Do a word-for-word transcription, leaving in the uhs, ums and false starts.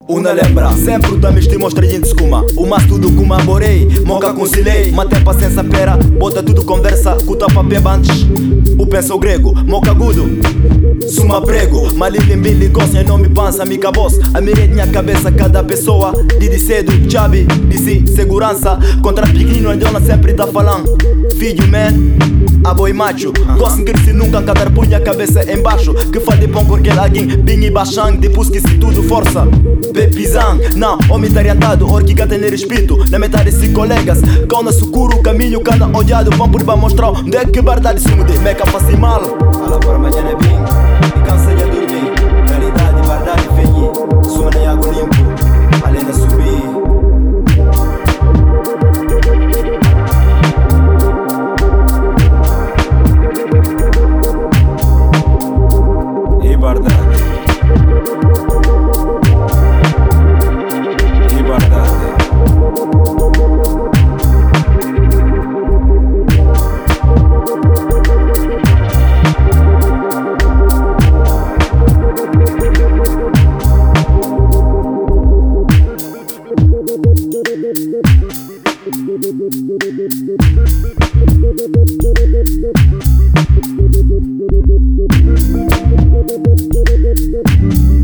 Una lembra, sempre da me mostra gente escuma. O mas tudo comemorei, moca concilei. Mantém paciência pera, bota tudo conversa. Cuta papel antes, o pensa o grego. Moca agudo, suma prego. Malili mbili gosta, não me pança, mica boss. A mirei minha cabeça, cada pessoa. Didi cedo, chave, disse segurança. Contra pequeno, a dona sempre tá falando. Filho, man, a boi macho. Gosto de se nunca cadar punha a cabeça embaixo. Que faz de bom porque alguém bem e baixando. Depois que se tudo força Bepizang, não, homem tá orientado, orque gata nem respeito. Na metade se colegas, cão na sucuro, caminho, cada olhado. Vão por pra mostrar onde é que verdade se mude. Meca faz mal, ala para amanhã é bem. E cansa de dormir, realidade, verdade, venha. Suma nem água limpo, além de subir. E verdade. Thank you.